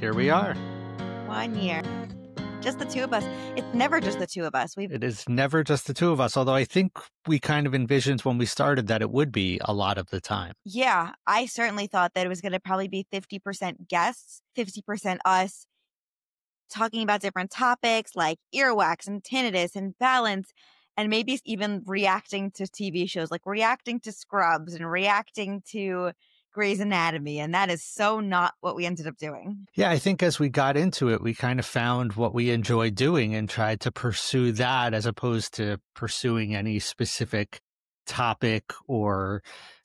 Here we are. 1 year. Just the two of us. It's never just the two of us. It is never just the two of us, although I think we kind of envisioned when we started that it would be a lot of the time. Yeah, I certainly thought that it was going to probably be 50% guests, 50% us talking about different topics like earwax and tinnitus and balance, and maybe even reacting to TV shows, like reacting to Scrubs and reacting to Grey's Anatomy. And that is so not what we ended up doing. Yeah, I think as we got into it, we kind of found what we enjoyed doing and tried to pursue that as opposed to pursuing any specific topic or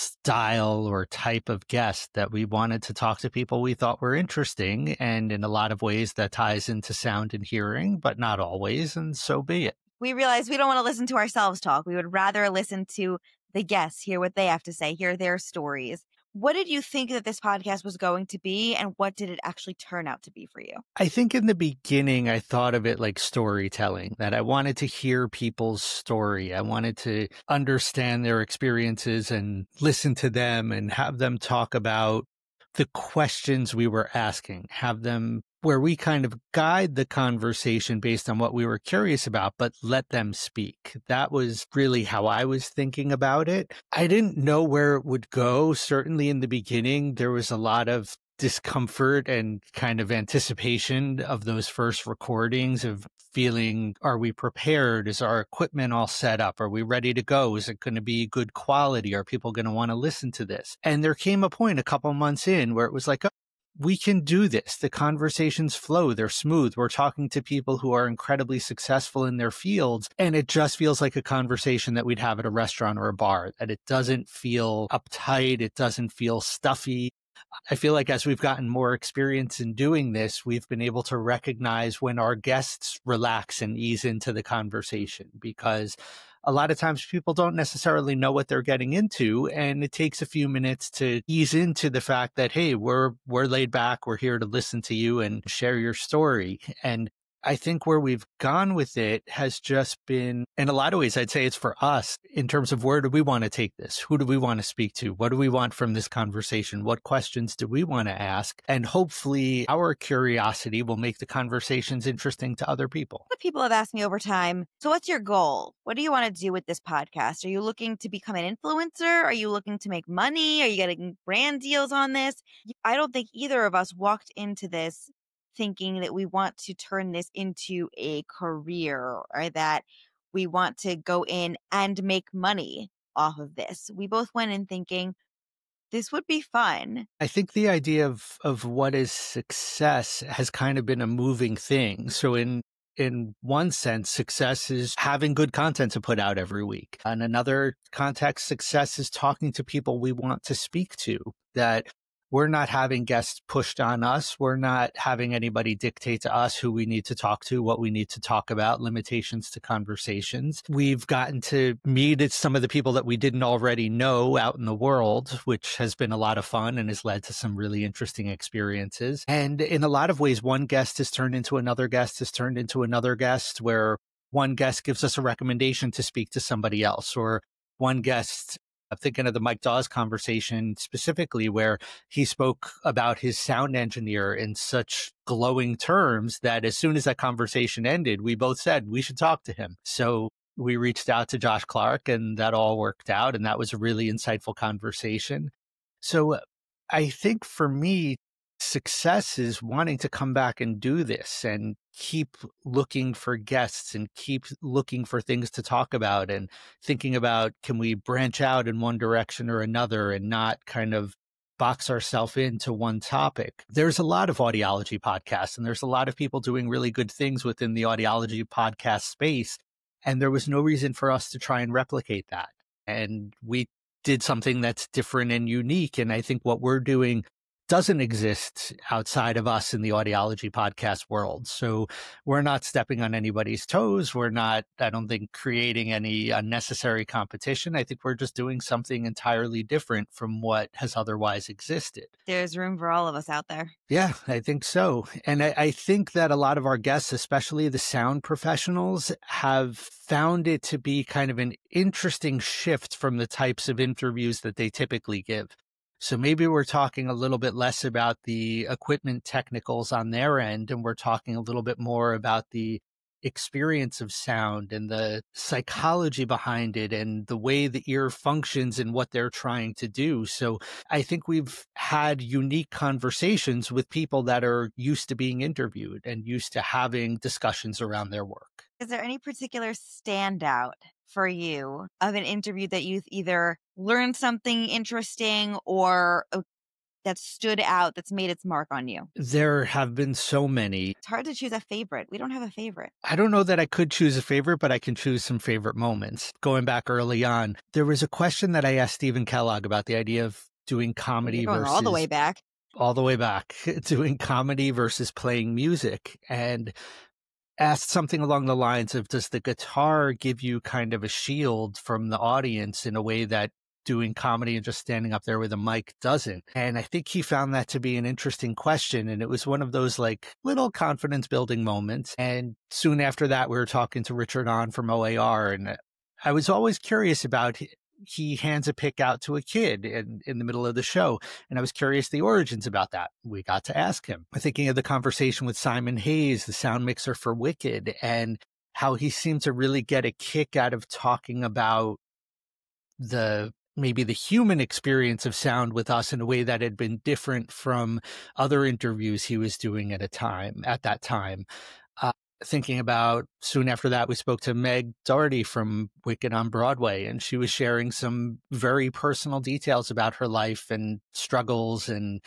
style or type of guest. That we wanted to talk to people we thought were interesting. And in a lot of ways that ties into sound and hearing, but not always. And so be it. We realized we don't want to listen to ourselves talk. We would rather listen to the guests, hear what they have to say, hear their stories. What did you think that this podcast was going to be, and what did it actually turn out to be for you? I think in the beginning, I thought of it like storytelling, that I wanted to hear people's story. I wanted to understand their experiences and listen to them and have them talk about the questions we were asking, have them where we kind of guide the conversation based on what we were curious about, but let them speak. That was really how I was thinking about it. I didn't know where it would go. Certainly in the beginning, there was a lot of discomfort and kind of anticipation of those first recordings of feeling, are we prepared? Is our equipment all set up? Are we ready to go? Is it going to be good quality? Are people going to want to listen to this? And there came a point a couple months in where it was like, oh, we can do this. The conversations flow. They're smooth. We're talking to people who are incredibly successful in their fields. And it just feels like a conversation that we'd have at a restaurant or a bar, that it doesn't feel uptight. It doesn't feel stuffy. I feel like as we've gotten more experience in doing this, we've been able to recognize when our guests relax and ease into the conversation, because a lot of times people don't necessarily know what they're getting into. And it takes a few minutes to ease into the fact that, hey, we're laid back. We're here to listen to you and share your story. And I think where we've gone with it has just been, in a lot of ways, I'd say it's for us in terms of where do we want to take this? Who do we want to speak to? What do we want from this conversation? What questions do we want to ask? And hopefully our curiosity will make the conversations interesting to other people. People have asked me over time, so what's your goal? What do you want to do with this podcast? Are you looking to become an influencer? Are you looking to make money? Are you getting brand deals on this? I don't think either of us walked into this thinking that we want to turn this into a career or that we want to go in and make money off of this. We both went in thinking this would be fun. I think the idea of what is success has kind of been a moving thing. So in one sense, success is having good content to put out every week. In another context, success is talking to people we want to speak to, that we're not having guests pushed on us. We're not having anybody dictate to us who we need to talk to, what we need to talk about, limitations to conversations. We've gotten to meet some of the people that we didn't already know out in the world, which has been a lot of fun and has led to some really interesting experiences. And in a lot of ways, one guest has turned into another guest, has turned into another guest, where one guest gives us a recommendation to speak to somebody else, or one guest, I'm thinking of the Mike Dawes conversation specifically, where he spoke about his sound engineer in such glowing terms that as soon as that conversation ended, we both said we should talk to him. So we reached out to Josh Clark and that all worked out. And that was a really insightful conversation. So I think for me, success is wanting to come back and do this and keep looking for guests and keep looking for things to talk about and thinking about, can we branch out in one direction or another and not kind of box ourselves into one topic. There's a lot of audiology podcasts and there's a lot of people doing really good things within the audiology podcast space. And there was no reason for us to try and replicate that. And we did something that's different and unique. And I think what we're doing doesn't exist outside of us in the audiology podcast world. So we're not stepping on anybody's toes. We're not, I don't think, creating any unnecessary competition. I think we're just doing something entirely different from what has otherwise existed. There's room for all of us out there. Yeah, I think so. And I think that a lot of our guests, especially the sound professionals, have found it to be kind of an interesting shift from the types of interviews that they typically give. So maybe we're talking a little bit less about the equipment technicals on their end, and we're talking a little bit more about the experience of sound and the psychology behind it and the way the ear functions and what they're trying to do. So I think we've had unique conversations with people that are used to being interviewed and used to having discussions around their work. Is there any particular standout for you of an interview that you've either learned something interesting or that stood out, that's made its mark on you? There have been so many. It's hard to choose a favorite. We don't have a favorite. I don't know that I could choose a favorite, but I can choose some favorite moments. Going back early on, there was a question that I asked Stephen Kellogg about the idea of doing comedy You're going versus all the way back. all the way back, doing comedy versus playing music, and asked something along the lines of, does the guitar give you kind of a shield from the audience in a way that doing comedy and just standing up there with a mic doesn't? And I think he found that to be an interesting question. And it was one of those like little confidence building moments. And soon after that, we were talking to Richard On from OAR. And I was always curious about, he hands a pick out to a kid in the middle of the show. And I was curious the origins about that. We got to ask him. I'm thinking of the conversation with Simon Hayes, the sound mixer for Wicked, and how he seemed to really get a kick out of talking about maybe the human experience of sound with us in a way that had been different from other interviews he was doing at that time. Thinking about, soon after that, we spoke to Meg Doherty from Wicked on Broadway, and she was sharing some very personal details about her life and struggles, and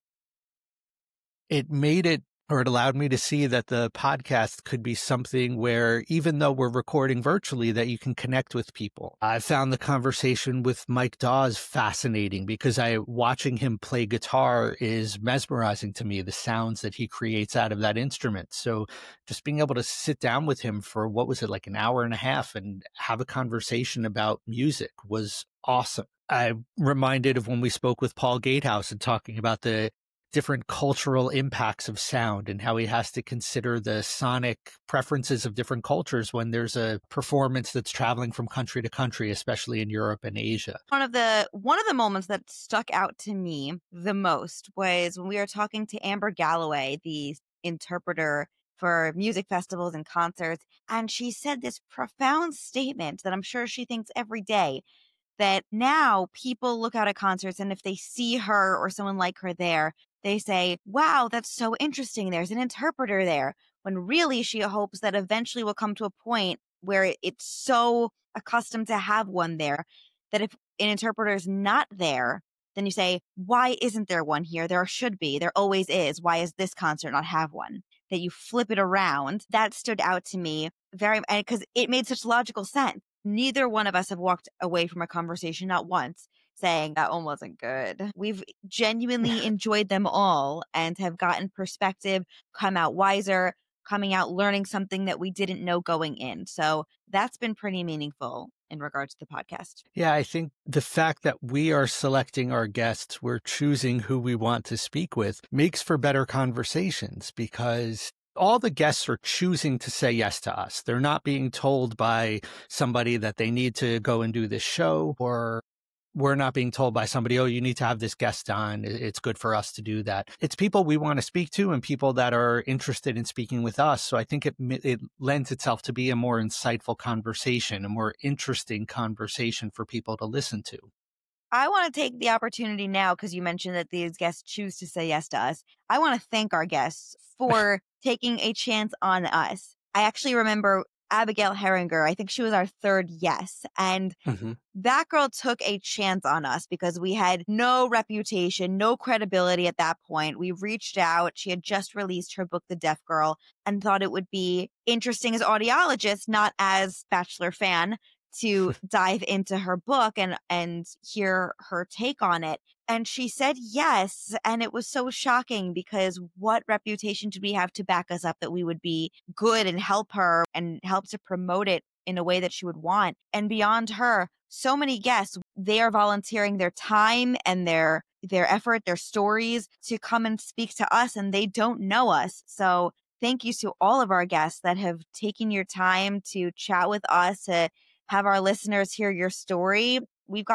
it allowed me to see that the podcast could be something where, even though we're recording virtually, that you can connect with people. I found the conversation with Mike Dawes fascinating because watching him play guitar is mesmerizing to me, the sounds that he creates out of that instrument. So just being able to sit down with him for, what was it, like an hour and a half and have a conversation about music was awesome. I'm reminded of when we spoke with Paul Gatehouse and talking about the different cultural impacts of sound and how he has to consider the sonic preferences of different cultures when there's a performance that's traveling from country to country, especially in Europe and Asia. One of the moments that stuck out to me the most was when we were talking to Amber Galloway, the interpreter for music festivals and concerts, and she said this profound statement that I'm sure she thinks every day, that now people look out at concerts and if they see her or someone like her there, they say, wow, that's so interesting. There's an interpreter there. When really she hopes that eventually we'll come to a point where it's so accustomed to have one there that if an interpreter is not there, then you say, why isn't there one here? There should be. There always is. Why is this concert not have one? That you flip it around. That stood out to me because it made such logical sense. Neither one of us have walked away from a conversation, not once, saying that one wasn't good. We've genuinely enjoyed them all and have gotten perspective, come out wiser, coming out learning something that we didn't know going in. So that's been pretty meaningful in regards to the podcast. Yeah, I think the fact that we are selecting our guests, we're choosing who we want to speak with, makes for better conversations because all the guests are choosing to say yes to us. They're not being told by somebody that they need to go and do this show, or we're not being told by somebody, oh, you need to have this guest on. It's good for us to do that. It's people we want to speak to and people that are interested in speaking with us. So I think it lends itself to be a more insightful conversation, a more interesting conversation for people to listen to. I want to take the opportunity now, because you mentioned that these guests choose to say yes to us. I want to thank our guests for taking a chance on us. I actually remember Abigail Herringer. I think she was our third yes. And that girl took a chance on us because we had no reputation, no credibility at that point. We reached out. She had just released her book, The Deaf Girl, and thought it would be interesting as audiologist, not as Bachelor fan, to dive into her book and hear her take on it. And she said yes. And it was so shocking because what reputation did we have to back us up that we would be good and help her and help to promote it in a way that she would want? And beyond her, so many guests, they are volunteering their time and their effort, their stories to come and speak to us, and they don't know us. So thank you to all of our guests that have taken your time to chat with us, to have our listeners hear your story. We've gotten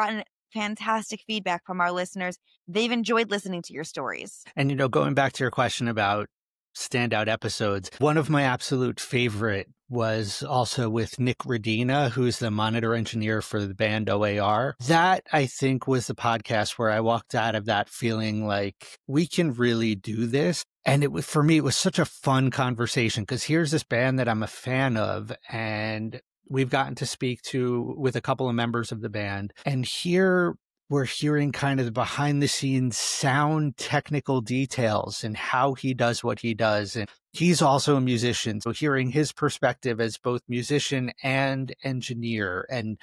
fantastic feedback from our listeners. They've enjoyed listening to your stories. And, going back to your question about standout episodes, one of my absolute favorite was also with Nick Redina, who's the monitor engineer for the band OAR. That, I think, was the podcast where I walked out of that feeling like we can really do this. And for me, it was such a fun conversation because here's this band that I'm a fan of, and we've gotten to speak with a couple of members of the band. And here we're hearing kind of the behind the scenes sound technical details and how he does what he does. And he's also a musician. So hearing his perspective as both musician and engineer and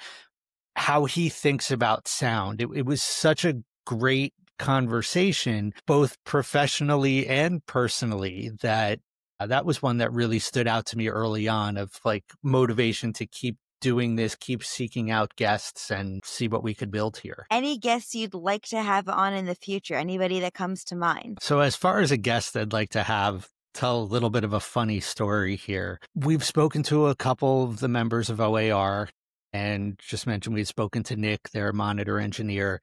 how he thinks about sound, it was such a great conversation, both professionally and personally, that was one that really stood out to me early on of like motivation to keep doing this, keep seeking out guests and see what we could build here. Any guests you'd like to have on in the future? Anybody that comes to mind? So as far as a guest I'd like to have, tell a little bit of a funny story here. We've spoken to a couple of the members of OAR and just mentioned we've spoken to Nick, their monitor engineer.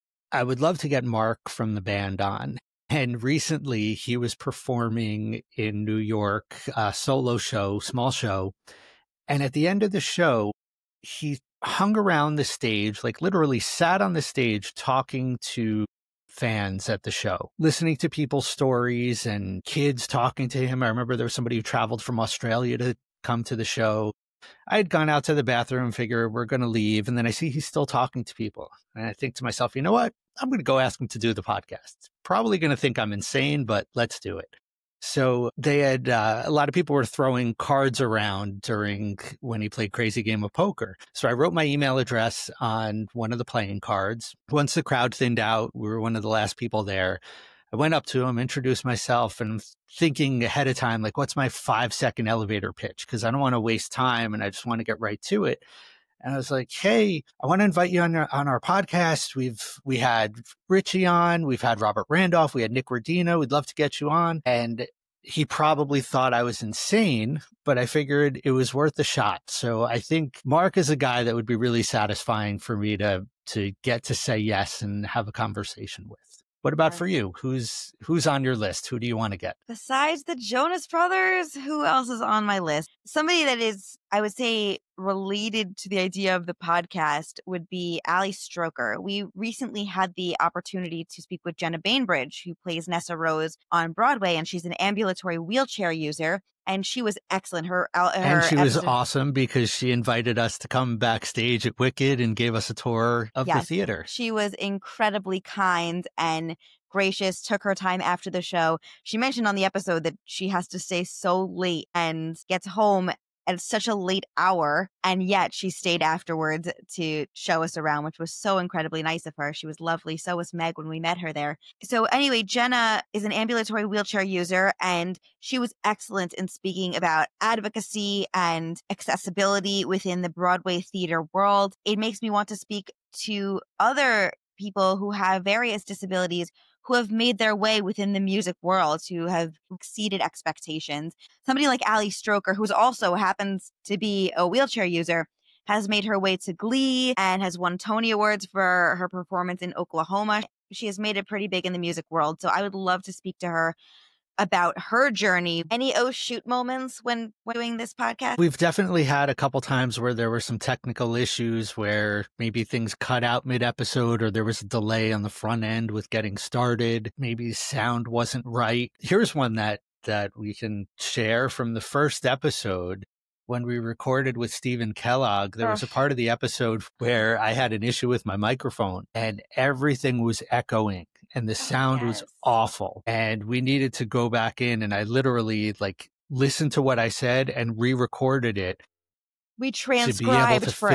I would love to get Mark from the band on. And recently he was performing in New York, a solo show, small show. And at the end of the show, he hung around the stage, like literally sat on the stage talking to fans at the show, listening to people's stories and kids talking to him. I remember there was somebody who traveled from Australia to come to the show. I had gone out to the bathroom, figure we're going to leave. And then I see he's still talking to people. And I think to myself, you know what? I'm going to go ask him to do the podcast. Probably going to think I'm insane, but let's do it. So they had, a lot of people were throwing cards around when he played Crazy Game of Poker. So I wrote my email address on one of the playing cards. Once the crowd thinned out, we were one of the last people there. I went up to him, introduced myself, and thinking ahead of time, like, what's my 5-second elevator pitch? Because I don't want to waste time and I just want to get right to it. And I was like, hey, I want to invite you on our podcast. We had Richie on, we've had Robert Randolph, we had Nick Redina. We'd love to get you on. And he probably thought I was insane, but I figured it was worth a shot. So I think Mark is a guy that would be really satisfying for me to get to say yes and have a conversation with. What about for you? Who's on your list? Who do you want to get? Besides the Jonas Brothers, who else is on my list? Somebody that is, I would say, related to the idea of the podcast would be Ali Stroker. We recently had the opportunity to speak with Jenna Bainbridge, who plays Nessa Rose on Broadway, and she's an ambulatory wheelchair user. And she was excellent. And she was awesome because she invited us to come backstage at Wicked and gave us a tour of the theater. She was incredibly kind and gracious, took her time after the show. She mentioned on the episode that she has to stay so late and gets home at such a late hour, and yet she stayed afterwards to show us around, which was so incredibly nice of her. She was lovely. So was Meg when we met her there. So anyway, Jenna is an ambulatory wheelchair user, and she was excellent in speaking about advocacy and accessibility within the Broadway theater world. It makes me want to speak to other people who have various disabilities who have made their way within the music world, who have exceeded expectations. Somebody like Ali Stroker, who also happens to be a wheelchair user, has made her way to Glee and has won Tony Awards for her performance in Oklahoma. She has made it pretty big in the music world. So I would love to speak to her about her journey. Any oh shoot moments when doing this podcast? We've definitely had a couple times where there were some technical issues where maybe things cut out mid-episode or there was a delay on the front end with getting started. Maybe sound wasn't right. Here's one that we can share from the first episode. When we recorded with Stephen Kellogg, there was a part of the episode where I had an issue with my microphone and everything was echoing and the sound was awful. And we needed to go back in and I literally listened to what I said and re-recorded it. We transcribed for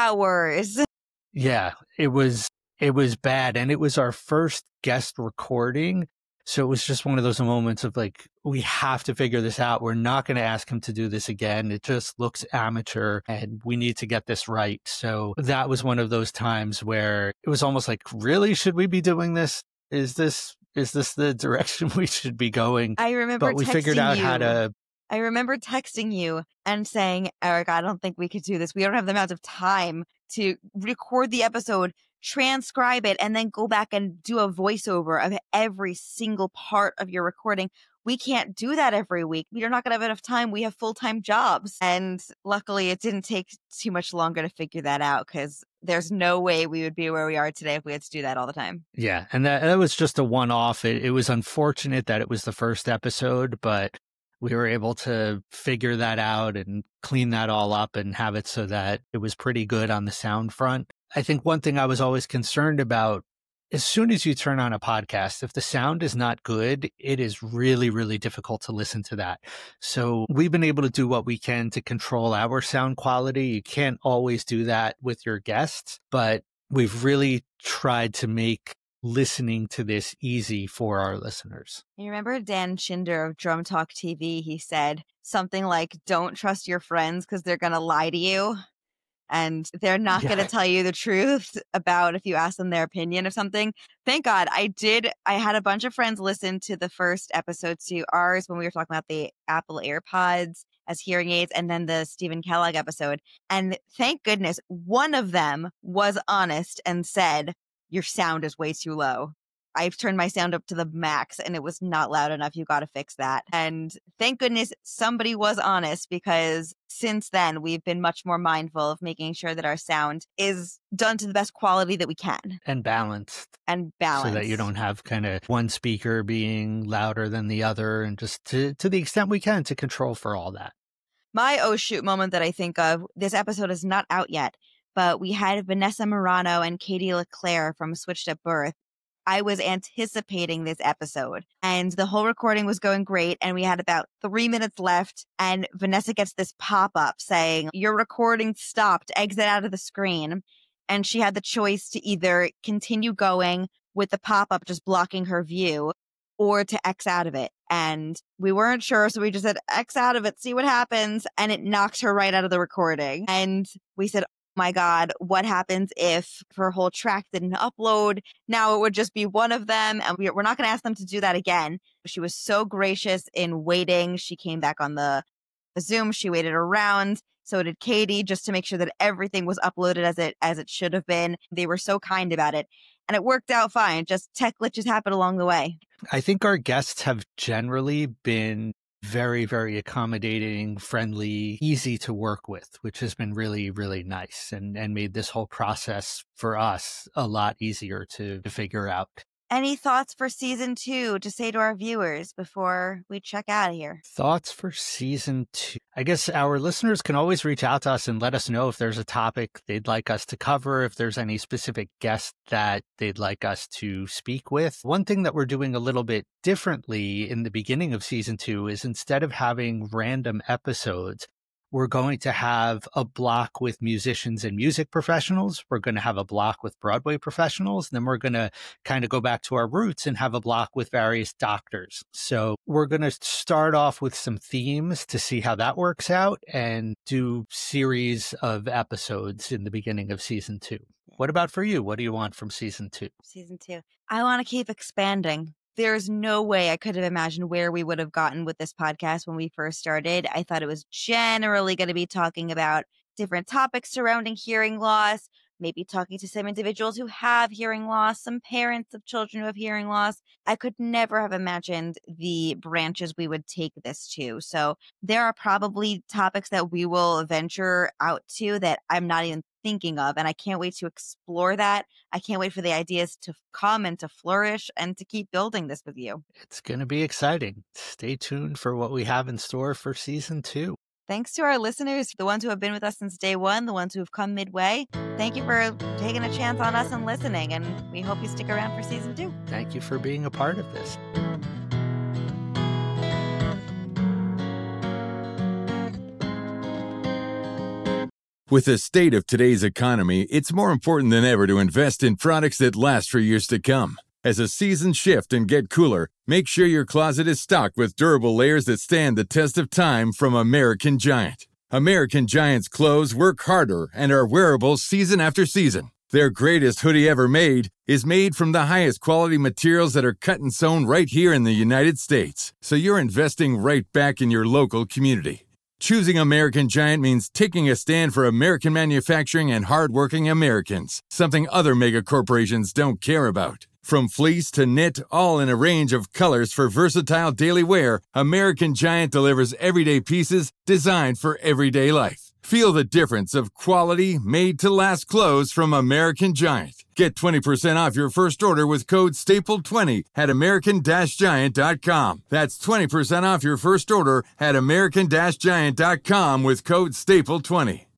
hours. Yeah, it was bad. And it was our first guest recording. So it was just one of those moments of we have to figure this out. We're not going to ask him to do this again. It just looks amateur and we need to get this right. So that was one of those times where it was almost like, really, should we be doing this? Is this the direction we should be going? I remember but we figured out how to. I remember texting you and saying, Eric, I don't think we could do this. We don't have the amount of time to record the episode, transcribe it, and then go back and do a voiceover of every single part of your recording. We can't do that every week. We're not going to have enough time. We have full-time jobs. And luckily, it didn't take too much longer to figure that out, because there's no way we would be where we are today if we had to do that all the time. Yeah, and that was just a one-off. It was unfortunate that it was the first episode, but we were able to figure that out and clean that all up and have it so that it was pretty good on the sound front. I think one thing I was always concerned about, as soon as you turn on a podcast, if the sound is not good, it is really, really difficult to listen to that. So we've been able to do what we can to control our sound quality. You can't always do that with your guests, but we've really tried to make listening to this easy for our listeners. You remember Dan Schinder of Drum Talk TV? He said something like, don't trust your friends because they're going to lie to you. And they're not going to tell you the truth about if you ask them their opinion of something. Thank God I had a bunch of friends listen to the first episode to ours when we were talking about the Apple AirPods as hearing aids, and then the Stephen Kellogg episode. And thank goodness one of them was honest and said, your sound is way too low. I've turned my sound up to the max and it was not loud enough. You got to fix that. And thank goodness somebody was honest, because since then we've been much more mindful of making sure that our sound is done to the best quality that we can. And balanced. So that you don't have kind of one speaker being louder than the other, and just to the extent we can to control for all that. My oh shoot moment that I think of, this episode is not out yet, but we had Vanessa Morano and Katie LeClaire from Switched at Birth. I was anticipating this episode and the whole recording was going great. And we had about 3 minutes left and Vanessa gets this pop-up saying, your recording stopped, exit out of the screen. And she had the choice to either continue going with the pop-up just blocking her view or to X out of it. And we weren't sure. So we just said, X out of it, see what happens. And it knocks her right out of the recording. And we said, my God, what happens if her whole track didn't upload? Now it would just be one of them. And we're not going to ask them to do that again. She was so gracious in waiting. She came back on the Zoom. She waited around. So did Katie, just to make sure that everything was uploaded as it should have been. They were so kind about it. And it worked out fine. Just tech glitches happen along the way. I think our guests have generally been very, very accommodating, friendly, easy to work with, which has been really, really nice and made this whole process for us a lot easier to figure out. Any thoughts for season 2 to say to our viewers before we check out of here? Thoughts for season 2? I guess our listeners can always reach out to us and let us know if there's a topic they'd like us to cover, if there's any specific guest that they'd like us to speak with. One thing that we're doing a little bit differently in the beginning of season 2 is, instead of having random episodes, we're going to have a block with musicians and music professionals. We're going to have a block with Broadway professionals. And then we're going to kind of go back to our roots and have a block with various doctors. So we're going to start off with some themes to see how that works out and do series of episodes in the beginning of season 2. What about for you? What do you want from season 2? Season 2. I want to keep expanding. There's no way I could have imagined where we would have gotten with this podcast when we first started. I thought it was generally going to be talking about different topics surrounding hearing loss, maybe talking to some individuals who have hearing loss, some parents of children who have hearing loss. I could never have imagined the branches we would take this to. So there are probably topics that we will venture out to that I'm not even thinking of, and I can't wait to explore that. I can't wait for the ideas to come and to flourish and to keep building this with you. It's going to be exciting. Stay tuned for what we have in store for season 2. Thanks to our listeners, the ones who have been with us since day one, the ones who have come midway. Thank you for taking a chance on us and listening, and we hope you stick around for season 2. Thank you for being a part of this. With the state of today's economy, it's more important than ever to invest in products that last for years to come. As the seasons shift and get cooler, make sure your closet is stocked with durable layers that stand the test of time from American Giant. American Giant's clothes work harder and are wearable season after season. Their greatest hoodie ever made is made from the highest quality materials that are cut and sewn right here in the United States. So you're investing right back in your local community. Choosing American Giant means taking a stand for American manufacturing and hardworking Americans, something other mega corporations don't care about. From fleece to knit, all in a range of colors for versatile daily wear, American Giant delivers everyday pieces designed for everyday life. Feel the difference of quality, made-to-last clothes from American Giant. Get 20% off your first order with code STAPLE20 at American-Giant.com. That's 20% off your first order at American-Giant.com with code STAPLE20.